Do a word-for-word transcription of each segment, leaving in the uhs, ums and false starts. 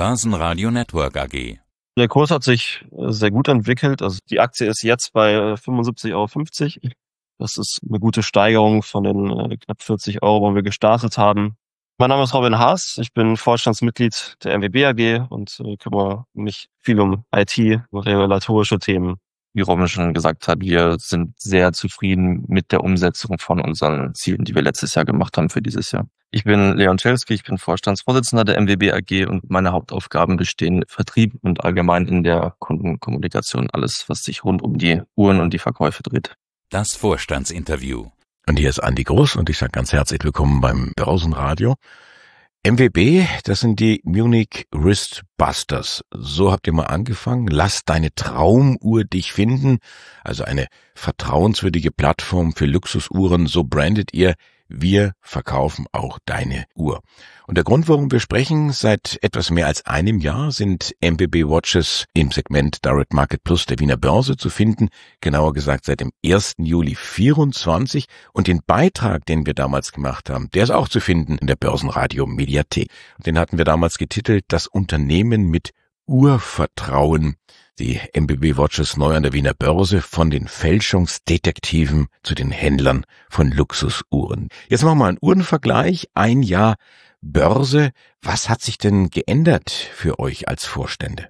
Börsenradio Network A G. Der Kurs hat sich sehr gut entwickelt. Also die Aktie ist jetzt bei fünfundsiebzig Euro fünfzig. Das ist eine gute Steigerung von den knapp vierzig Euro, wo wir gestartet haben. Mein Name ist Robin Haas. Ich bin Vorstandsmitglied der M W B A G und kümmere mich viel um I T und regulatorische Themen. Wie Robin schon gesagt hat, wir sind sehr zufrieden mit der Umsetzung von unseren Zielen, die wir letztes Jahr gemacht haben für dieses Jahr. Ich bin Leon Czerski, ich bin Vorstandsvorsitzender der M W B A G und meine Hauptaufgaben bestehen im Vertrieb und allgemein in der Kundenkommunikation, alles, was sich rund um die Uhren und die Verkäufe dreht. Das Vorstandsinterview. Und hier ist Andi Groß und ich sage ganz herzlich willkommen beim Börsenradio. M W B, das sind die Munich Wristbusters. So habt ihr mal angefangen. Lass deine Traumuhr dich finden. Also eine vertrauenswürdige Plattform für Luxusuhren. So brandet ihr. Wir verkaufen auch deine Uhr. Und der Grund, warum wir sprechen, seit etwas mehr als einem Jahr sind M W B Watches im Segment Direct Market Plus der Wiener Börse zu finden, genauer gesagt seit dem ersten Juli vierundzwanzig. Und den Beitrag, den wir damals gemacht haben, der ist auch zu finden in der Börsenradio Mediathek. Und den hatten wir damals getitelt, das Unternehmen mit Urvertrauen. Die M W B Watches neu an der Wiener Börse, von den Fälschungsdetektiven zu den Händlern von Luxusuhren. Jetzt machen wir mal einen Uhrenvergleich. Ein Jahr Börse. Was hat sich denn geändert für euch als Vorstände?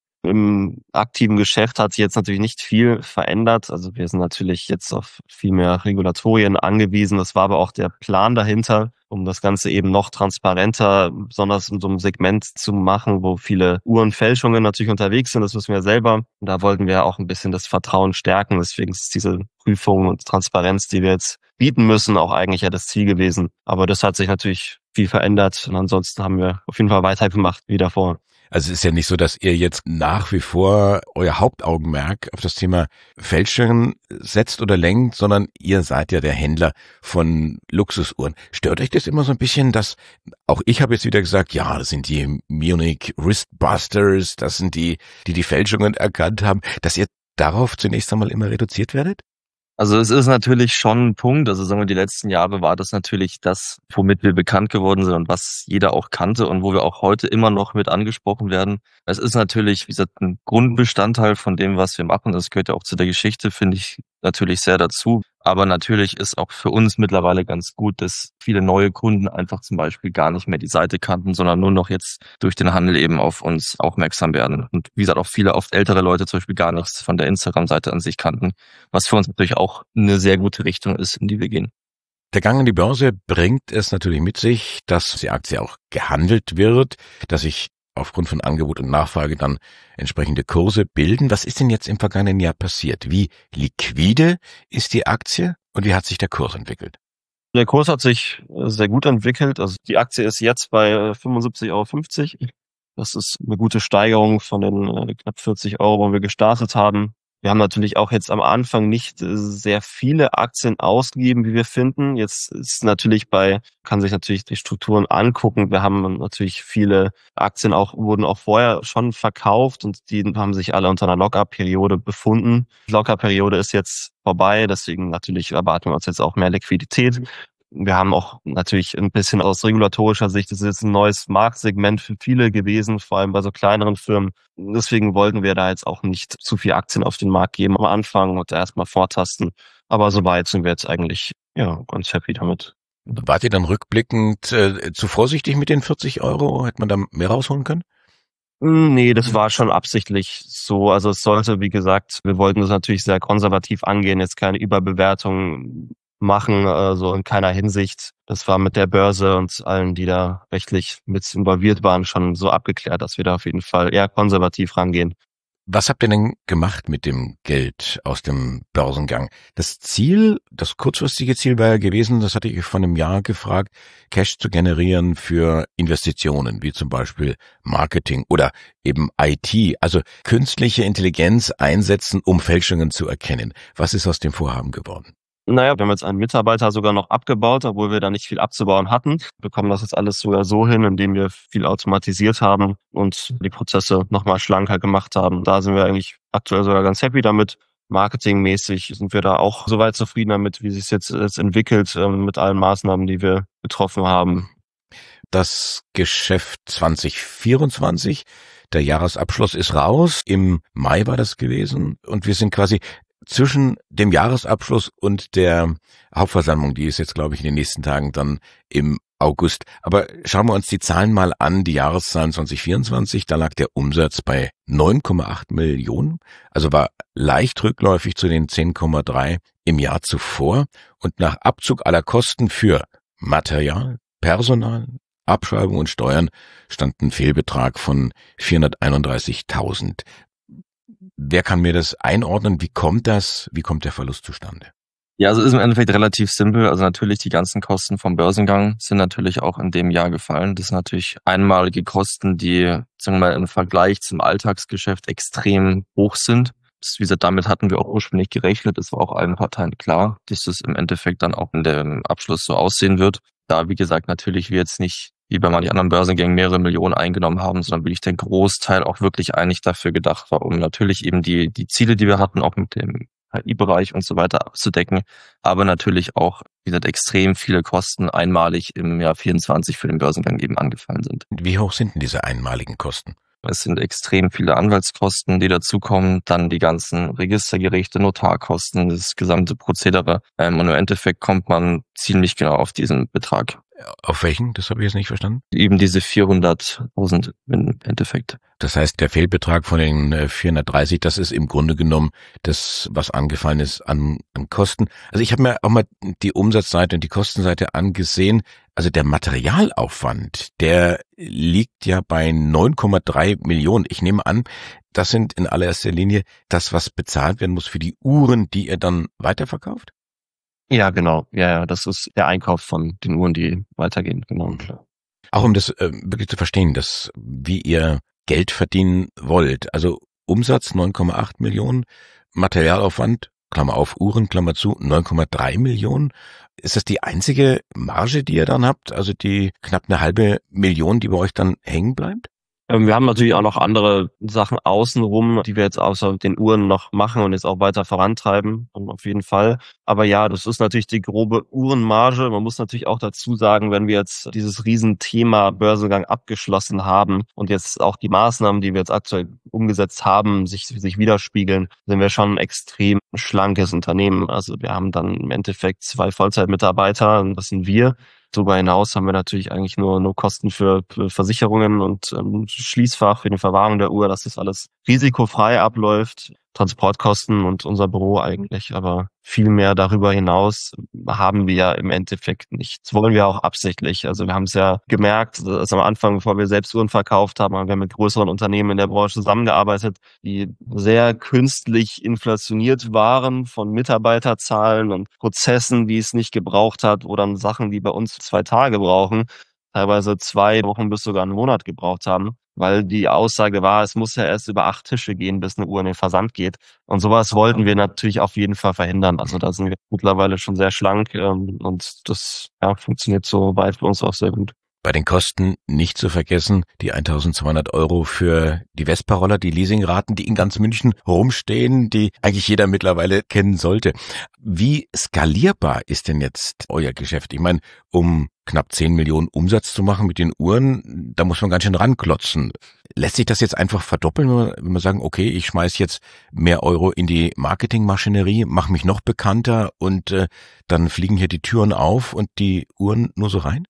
Im aktiven Geschäft hat sich jetzt natürlich nicht viel verändert. Also wir sind natürlich jetzt auf viel mehr Regulatorien angewiesen. Das war aber auch der Plan dahinter, um das Ganze eben noch transparenter, besonders in so einem Segment zu machen, wo viele Uhrenfälschungen natürlich unterwegs sind. Das wissen wir selber. Und da wollten wir auch ein bisschen das Vertrauen stärken. Deswegen ist diese Prüfung und Transparenz, die wir jetzt bieten müssen, auch eigentlich ja das Ziel gewesen. Aber das hat sich natürlich viel verändert. Und ansonsten haben wir auf jeden Fall weitergemacht wie davor. Also es ist ja nicht so, dass ihr jetzt nach wie vor euer Hauptaugenmerk auf das Thema Fälschungen setzt oder lenkt, sondern ihr seid ja der Händler von Luxusuhren. Stört euch das immer so ein bisschen, dass, auch ich habe jetzt wieder gesagt, ja, das sind die Munich Wristbusters, das sind die, die die Fälschungen erkannt haben, dass ihr darauf zunächst einmal immer reduziert werdet? Also es ist natürlich schon ein Punkt, also sagen wir, die letzten Jahre war das natürlich das, womit wir bekannt geworden sind und was jeder auch kannte und wo wir auch heute immer noch mit angesprochen werden. Es ist natürlich, wie gesagt, ein Grundbestandteil von dem, was wir machen. Das gehört ja auch zu der Geschichte, finde ich natürlich sehr dazu. Aber natürlich ist auch für uns mittlerweile ganz gut, dass viele neue Kunden einfach zum Beispiel gar nicht mehr die Seite kannten, sondern nur noch jetzt durch den Handel eben auf uns aufmerksam werden. Und wie gesagt, auch viele oft ältere Leute zum Beispiel gar nichts von der Instagram-Seite an sich kannten, was für uns natürlich auch eine sehr gute Richtung ist, in die wir gehen. Der Gang an die Börse bringt es natürlich mit sich, dass die Aktie auch gehandelt wird, dass sich aufgrund von Angebot und Nachfrage dann entsprechende Kurse bilden. Was ist denn jetzt im vergangenen Jahr passiert? Wie liquide ist die Aktie und wie hat sich der Kurs entwickelt? Der Kurs hat sich sehr gut entwickelt. Also die Aktie ist jetzt bei fünfundsiebzig Euro fünfzig. Das ist eine gute Steigerung von den knapp vierzig Euro, wo wir gestartet haben. Wir haben natürlich auch jetzt am Anfang nicht sehr viele Aktien ausgegeben, wie wir finden. Jetzt ist natürlich bei, kann sich natürlich die Strukturen angucken. Wir haben natürlich viele Aktien auch, wurden auch vorher schon verkauft und die haben sich alle unter einer Lock-up-Periode befunden. Die Lock-up-Periode ist jetzt vorbei, deswegen natürlich erwarten wir uns jetzt auch mehr Liquidität. Wir haben auch natürlich ein bisschen aus regulatorischer Sicht, das ist jetzt ein neues Marktsegment für viele gewesen, vor allem bei so kleineren Firmen. Deswegen wollten wir da jetzt auch nicht zu viel Aktien auf den Markt geben am Anfang und erstmal vortasten. Aber soweit sind wir jetzt eigentlich ja ganz happy damit. Wart ihr dann rückblickend äh, zu vorsichtig mit den vierzig Euro? Hätte man da mehr rausholen können? Nee, das war schon absichtlich so. Also es sollte, wie gesagt, wir wollten das natürlich sehr konservativ angehen, jetzt keine Überbewertung machen, also in keiner Hinsicht. Das war mit der Börse und allen, die da rechtlich mit involviert waren, schon so abgeklärt, dass wir da auf jeden Fall eher konservativ rangehen. Was habt ihr denn gemacht mit dem Geld aus dem Börsengang? Das Ziel, das kurzfristige Ziel war ja gewesen, das hatte ich vor einem Jahr gefragt, Cash zu generieren für Investitionen, wie zum Beispiel Marketing oder eben I T, also künstliche Intelligenz einsetzen, um Fälschungen zu erkennen. Was ist aus dem Vorhaben geworden? Naja, wir haben jetzt einen Mitarbeiter sogar noch abgebaut, obwohl wir da nicht viel abzubauen hatten. Wir bekommen das jetzt alles sogar so hin, indem wir viel automatisiert haben und die Prozesse nochmal schlanker gemacht haben. Da sind wir eigentlich aktuell sogar ganz happy damit. Marketingmäßig sind wir da auch soweit zufrieden damit, wie sich es jetzt, jetzt entwickelt, mit allen Maßnahmen, die wir getroffen haben. das Geschäft zwanzig vierundzwanzig. Der Jahresabschluss ist raus. Im Mai war das gewesen. Und wir sind quasi zwischen dem Jahresabschluss und der Hauptversammlung. Die ist jetzt, glaube ich, in den nächsten Tagen dann im August. Aber schauen wir uns die Zahlen mal an, die Jahreszahlen zwanzig vierundzwanzig. Da lag der Umsatz bei neun Komma acht Millionen, also war leicht rückläufig zu den zehn Komma drei im Jahr zuvor. Und nach Abzug aller Kosten für Material, Personal, Abschreibung und Steuern stand ein Fehlbetrag von vierhunderteinunddreißigtausend. Wer kann mir das einordnen? Wie kommt das? Wie kommt der Verlust zustande? Ja, also ist im Endeffekt relativ simpel. Also natürlich die ganzen Kosten vom Börsengang sind natürlich auch in dem Jahr gefallen. Das sind natürlich einmalige Kosten, die, sagen wir mal, im Vergleich zum Alltagsgeschäft extrem hoch sind. Das, wie gesagt, damit hatten wir auch ursprünglich gerechnet. Es war auch allen Parteien klar, dass das im Endeffekt dann auch in dem Abschluss so aussehen wird. Da, wie gesagt, natürlich wir jetzt nicht wie bei manchen anderen Börsengängen mehrere Millionen eingenommen haben, sondern wirklich der Großteil auch wirklich eigentlich dafür gedacht war, um natürlich eben die die Ziele, die wir hatten, auch mit dem K I-Bereich und so weiter abzudecken, aber natürlich auch, wie gesagt, extrem viele Kosten einmalig im Jahr vierundzwanzig für den Börsengang eben angefallen sind. Wie hoch sind denn diese einmaligen Kosten? Es sind extrem viele Anwaltskosten, die dazukommen, dann die ganzen Registergerichte, Notarkosten, das gesamte Prozedere. Und im Endeffekt kommt man ziemlich genau auf diesen Betrag. Auf welchen? Das habe ich jetzt nicht verstanden. Eben diese vierhunderttausend im Endeffekt. Das heißt, der Fehlbetrag von den vierhundertdreißig, das ist im Grunde genommen das, was angefallen ist an, an Kosten. Also ich habe mir auch mal die Umsatzseite und die Kostenseite angesehen. Also der Materialaufwand, der liegt ja bei neun Komma drei Millionen. Ich nehme an, das sind in allererster Linie das, was bezahlt werden muss für die Uhren, die ihr dann weiterverkauft? Ja, genau. Ja, ja, das ist der Einkauf von den Uhren, die weitergehen. Genau. Klar. Auch um das äh, wirklich zu verstehen, dass wie ihr Geld verdienen wollt. Also Umsatz neun Komma acht Millionen, Materialaufwand, Klammer auf, Uhren, Klammer zu, neun Komma drei Millionen. Ist das die einzige Marge, die ihr dann habt? Also die knapp eine halbe Million, die bei euch dann hängen bleibt? Wir haben natürlich auch noch andere Sachen außenrum, die wir jetzt außer den Uhren noch machen und jetzt auch weiter vorantreiben, auf jeden Fall. Aber ja, das ist natürlich die grobe Uhrenmarge. Man muss natürlich auch dazu sagen, wenn wir jetzt dieses Riesenthema Börsengang abgeschlossen haben und jetzt auch die Maßnahmen, die wir jetzt aktuell umgesetzt haben, sich, sich widerspiegeln, sind wir schon ein extrem schlankes Unternehmen. Also wir haben dann im Endeffekt zwei Vollzeitmitarbeiter, das sind wir. Darüber hinaus haben wir natürlich eigentlich nur nur Kosten für, für Versicherungen und ähm, Schließfach für die Verwahrung der Uhr, dass das alles risikofrei abläuft. Transportkosten und unser Büro eigentlich, aber viel mehr darüber hinaus haben wir ja im Endeffekt nicht. Das wollen wir auch absichtlich. Also wir haben es ja gemerkt, dass am Anfang, bevor wir selbst Uhren verkauft haben, haben wir mit größeren Unternehmen in der Branche zusammengearbeitet, die sehr künstlich inflationiert waren von Mitarbeiterzahlen und Prozessen, die es nicht gebraucht hat, wo dann Sachen, die bei uns zwei Tage brauchen, teilweise zwei Wochen bis sogar einen Monat gebraucht haben. Weil die Aussage war, es muss ja erst über acht Tische gehen, bis eine Uhr in den Versand geht. Und sowas wollten wir natürlich auf jeden Fall verhindern. Also da sind wir mittlerweile schon sehr schlank ähm, und das ja, funktioniert so weit für uns auch sehr gut. Bei den Kosten nicht zu vergessen, die eintausendzweihundert Euro für die Vespa-Roller, die Leasingraten, die in ganz München rumstehen, die eigentlich jeder mittlerweile kennen sollte. Wie skalierbar ist denn jetzt euer Geschäft? Ich meine, um knapp zehn Millionen Umsatz zu machen mit den Uhren, da muss man ganz schön ranklotzen. Lässt sich das jetzt einfach verdoppeln, wenn wir, wenn wir sagen, okay, ich schmeiß jetzt mehr Euro in die Marketingmaschinerie, mache mich noch bekannter und äh, dann fliegen hier die Türen auf und die Uhren nur so rein?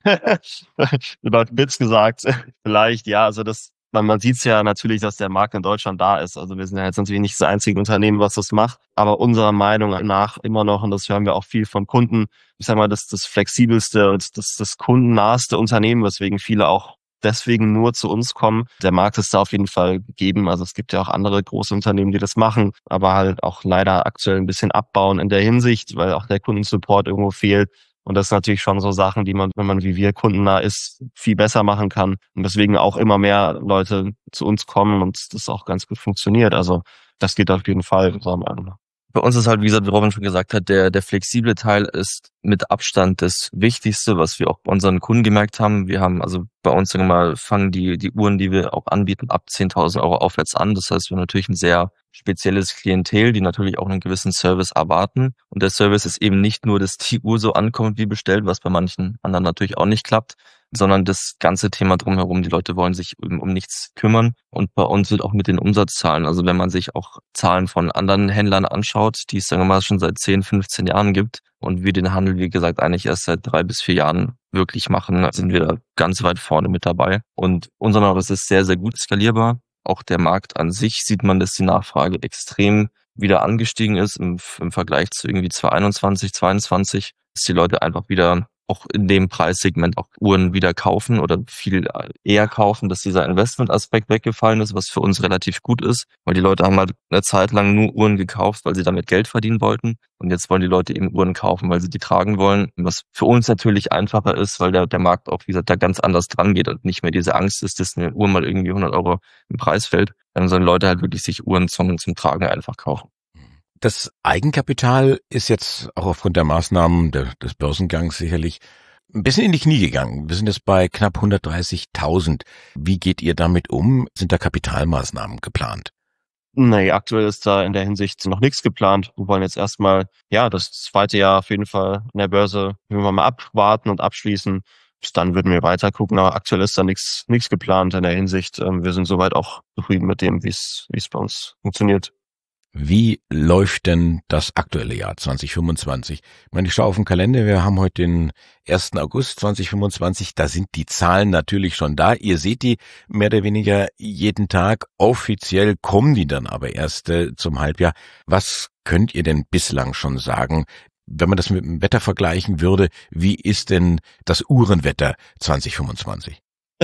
Über Witz gesagt, vielleicht, ja, also das, man, man sieht es ja natürlich, dass der Markt in Deutschland da ist. Also wir sind ja jetzt natürlich nicht das einzige Unternehmen, was das macht, aber unserer Meinung nach immer noch, und das hören wir auch viel von Kunden, ich sag mal, das das flexibelste und das das kundennahste Unternehmen, weswegen viele auch deswegen nur zu uns kommen. Der Markt ist da auf jeden Fall gegeben. Also es gibt ja auch andere große Unternehmen, die das machen, aber halt auch leider aktuell ein bisschen abbauen in der Hinsicht, weil auch der Kundensupport irgendwo fehlt. Und das sind natürlich schon so Sachen, die man, wenn man wie wir kundennah ist, viel besser machen kann. Und deswegen auch immer mehr Leute zu uns kommen und das auch ganz gut funktioniert. Also das geht auf jeden Fall, unserer Meinung nach. Bei uns ist halt, wie gesagt, wie Robin schon gesagt hat, der der flexible Teil ist mit Abstand das Wichtigste, was wir auch bei unseren Kunden gemerkt haben. Wir haben also bei uns, sagen wir mal, fangen die die Uhren, die wir auch anbieten, ab zehntausend Euro aufwärts an. Das heißt, wir haben natürlich ein sehr spezielles Klientel, die natürlich auch einen gewissen Service erwarten. Und der Service ist eben nicht nur, dass die Uhr so ankommt wie bestellt, was bei manchen anderen natürlich auch nicht klappt, sondern das ganze Thema drumherum. Die Leute wollen sich um, um nichts kümmern und bei uns wird auch mit den Umsatzzahlen, also wenn man sich auch Zahlen von anderen Händlern anschaut, die es sagen wir mal schon seit zehn, fünfzehn Jahren gibt und wir den Handel, wie gesagt, eigentlich erst seit drei bis vier Jahren wirklich machen, sind wir da ganz weit vorne mit dabei. Und unser Markt ist sehr, sehr gut skalierbar. Auch der Markt an sich sieht man, dass die Nachfrage extrem wieder angestiegen ist im, im Vergleich zu irgendwie zwanzig einundzwanzig, zweiundzwanzig, dass die Leute einfach wieder auch in dem Preissegment auch Uhren wieder kaufen oder viel eher kaufen, dass dieser Investmentaspekt weggefallen ist, was für uns relativ gut ist, weil die Leute haben halt eine Zeit lang nur Uhren gekauft, weil sie damit Geld verdienen wollten und jetzt wollen die Leute eben Uhren kaufen, weil sie die tragen wollen, was für uns natürlich einfacher ist, weil der, der Markt auch, wie gesagt, da ganz anders dran geht und nicht mehr diese Angst ist, dass eine Uhr mal irgendwie hundert Euro im Preis fällt, dann sollen Leute halt wirklich sich Uhren zum, zum Tragen einfach kaufen. Das Eigenkapital ist jetzt auch aufgrund der Maßnahmen der, des Börsengangs sicherlich ein bisschen in die Knie gegangen. Wir sind jetzt bei knapp hundertdreißigtausend. Wie geht ihr damit um? Sind da Kapitalmaßnahmen geplant? Nee, aktuell ist da in der Hinsicht noch nichts geplant. Wir wollen jetzt erstmal, ja, das zweite Jahr auf jeden Fall in der Börse, wenn wir mal abwarten und abschließen. Bis dann würden wir weiter gucken, aber aktuell ist da nichts, nichts geplant in der Hinsicht. Wir sind soweit auch zufrieden mit dem, wie es, wie es bei uns funktioniert. Wie läuft denn das aktuelle Jahr zwanzig fünfundzwanzig? Ich meine, ich schaue auf den Kalender, wir haben heute den ersten August zwanzig fünfundzwanzig, da sind die Zahlen natürlich schon da. Ihr seht die mehr oder weniger jeden Tag. Offiziell kommen die dann aber erst äh, zum Halbjahr. Was könnt ihr denn bislang schon sagen? Wenn man das mit dem Wetter vergleichen würde, wie ist denn das Uhrenwetter zwanzig fünfundzwanzig?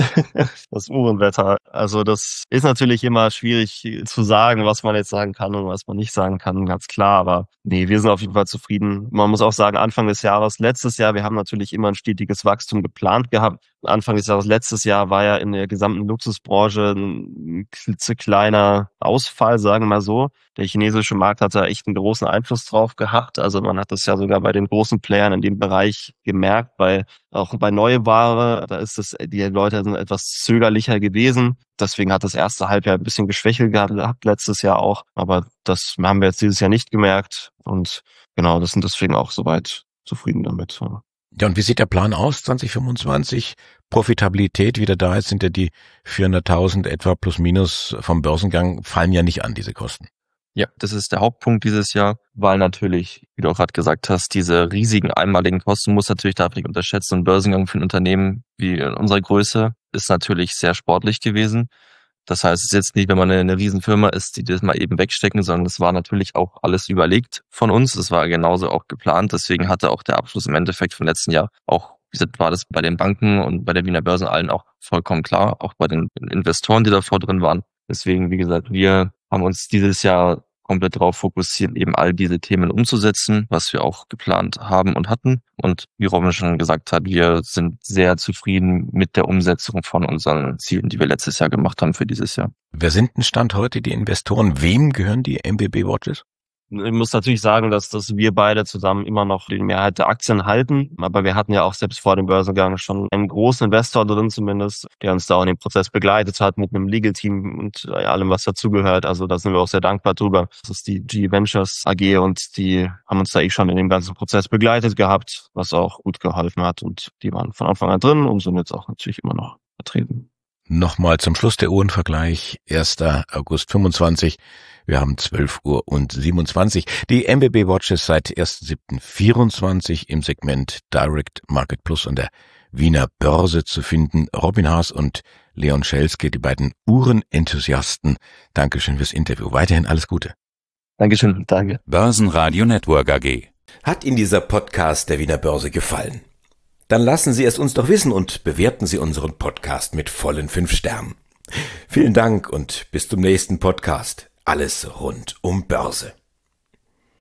Das Uhrenwetter. Also das ist natürlich immer schwierig zu sagen, was man jetzt sagen kann und was man nicht sagen kann, ganz klar. Aber nee, wir sind auf jeden Fall zufrieden. Man muss auch sagen, Anfang des Jahres, letztes Jahr, wir haben natürlich immer ein stetiges Wachstum geplant gehabt. Anfang des Jahres, letztes Jahr war ja in der gesamten Luxusbranche ein klitzekleiner Ausfall, sagen wir mal so. Der chinesische Markt hat da echt einen großen Einfluss drauf gehabt. Also man hat das ja sogar bei den großen Playern in dem Bereich gemerkt, weil auch bei neue Ware, da ist es, die Leute sind etwas zögerlicher gewesen. Deswegen hat das erste Halbjahr ein bisschen geschwächelt gehabt, letztes Jahr auch. Aber das haben wir jetzt dieses Jahr nicht gemerkt. Und genau, das sind deswegen auch soweit zufrieden damit. Ja, und wie sieht der Plan aus, zwanzig fünfundzwanzig? Profitabilität wieder da ist, sind ja die vierhunderttausend etwa plus minus vom Börsengang, fallen ja nicht an, diese Kosten. Ja, das ist der Hauptpunkt dieses Jahr, weil natürlich, wie du auch gerade gesagt hast, diese riesigen einmaligen Kosten muss natürlich darf nicht unterschätzen. Ein Börsengang für ein Unternehmen wie in unserer Größe ist natürlich sehr sportlich gewesen. Das heißt, es ist jetzt nicht, wenn man eine, eine Riesenfirma ist, die das mal eben wegstecken, sondern es war natürlich auch alles überlegt von uns. Es war genauso auch geplant. Deswegen hatte auch der Abschluss im Endeffekt vom letzten Jahr auch, wie gesagt, war das bei den Banken und bei der Wiener Börsen allen auch vollkommen klar, auch bei den Investoren, die davor drin waren. Deswegen, wie gesagt, wir haben uns dieses Jahr komplett darauf fokussiert, eben all diese Themen umzusetzen, was wir auch geplant haben und hatten. Und wie Robin schon gesagt hat, wir sind sehr zufrieden mit der Umsetzung von unseren Zielen, die wir letztes Jahr gemacht haben für dieses Jahr. Wer sind denn Stand heute die Investoren? Wem gehören die M W B Watches? Ich muss natürlich sagen, dass, dass wir beide zusammen immer noch die Mehrheit der Aktien halten. Aber wir hatten ja auch selbst vor dem Börsengang schon einen großen Investor drin zumindest, der uns da auch in dem Prozess begleitet hat mit einem Legal-Team und allem, was dazugehört. Also da sind wir auch sehr dankbar drüber. Das ist die G Ventures A G und die haben uns da eh schon in dem ganzen Prozess begleitet gehabt, was auch gut geholfen hat. Und die waren von Anfang an drin und sind jetzt auch natürlich immer noch vertreten. Nochmal zum Schluss der Uhrenvergleich. erster August fünfundzwanzig. Wir haben zwölf Uhr und siebenundzwanzig. Die M W B Watches seit erster siebter vierundzwanzig im Segment Direct Market Plus an der Wiener Börse zu finden. Robin Haas und Leon Schelske, die beiden Uhrenenthusiasten. Dankeschön fürs Interview. Weiterhin alles Gute. Dankeschön, danke. Börsenradio Network A G. Hat Ihnen dieser Podcast der Wiener Börse gefallen? Dann lassen Sie es uns doch wissen und bewerten Sie unseren Podcast mit vollen fünf Sternen. Vielen Dank und bis zum nächsten Podcast. Alles rund um Börse.